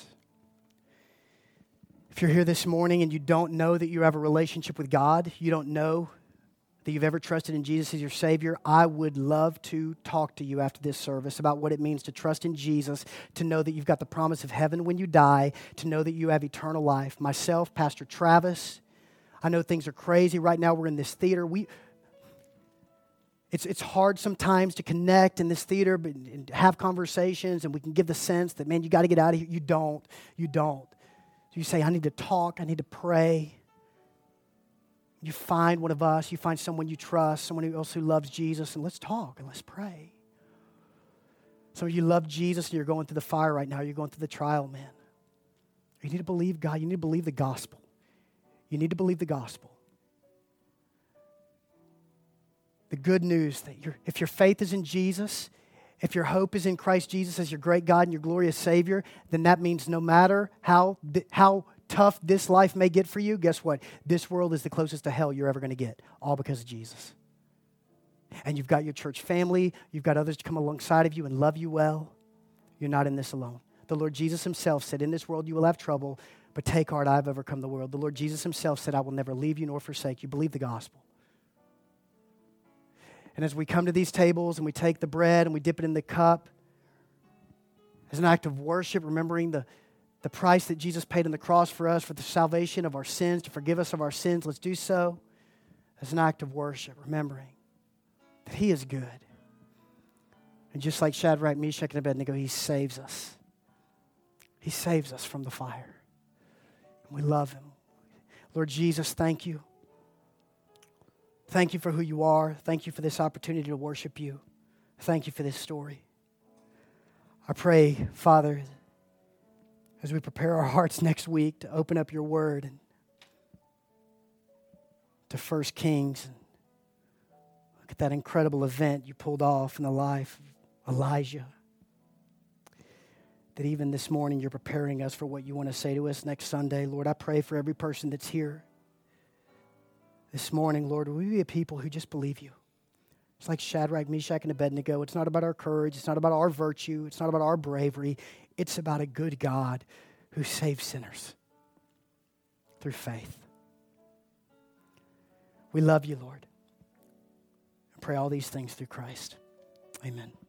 If you're here this morning and you don't know that you have a relationship with God, you don't know that you've ever trusted in Jesus as your Savior, I would love to talk to you after this service about what it means to trust in Jesus, to know that you've got the promise of heaven when you die, to know that you have eternal life. Myself, Pastor Travis, I know things are crazy. Right now we're in this theater. We, it's, it's hard sometimes to connect in this theater but, and have conversations, and we can give the sense that, man, you got to get out of here. You don't. You don't. You say, I need to talk, I need to pray. You find one of us, you find someone you trust, someone else who loves Jesus, and let's talk and let's pray. Some of you love Jesus and you're going through the fire right now. You're going through the trial, man. You need to believe God. You need to believe the gospel. You need to believe the gospel. The good news that you're, if your faith is in Jesus, if your hope is in Christ Jesus as your great God and your glorious Savior, then that means no matter how, how tough this life may get for you, guess what? This world is the closest to hell you're ever going to get, all because of Jesus. And you've got your church family. You've got others to come alongside of you and love you well. You're not in this alone. The Lord Jesus himself said, in this world you will have trouble, but take heart, I've overcome the world. The Lord Jesus himself said, I will never leave you nor forsake you. Believe the gospel. And as we come to these tables and we take the bread and we dip it in the cup, as an act of worship, remembering the, the price that Jesus paid on the cross for us, for the salvation of our sins, to forgive us of our sins, let's do so as an act of worship, remembering that he is good. And just like Shadrach, Meshach, and Abednego, he saves us. He saves us from the fire. And we love him. Lord Jesus, thank you. Thank you for who you are. Thank you for this opportunity to worship you. Thank you for this story. I pray, Father, as we prepare our hearts next week to open up your word and to First Kings and look at that incredible event you pulled off in the life of Elijah, that even this morning you're preparing us for what you want to say to us next Sunday. Lord, I pray for every person that's here this morning, Lord, will we be a people who just believe you? It's like Shadrach, Meshach, and Abednego. It's not about our courage. It's not about our virtue. It's not about our bravery. It's about a good God who saves sinners through faith. We love you, Lord. I pray all these things through Christ. Amen.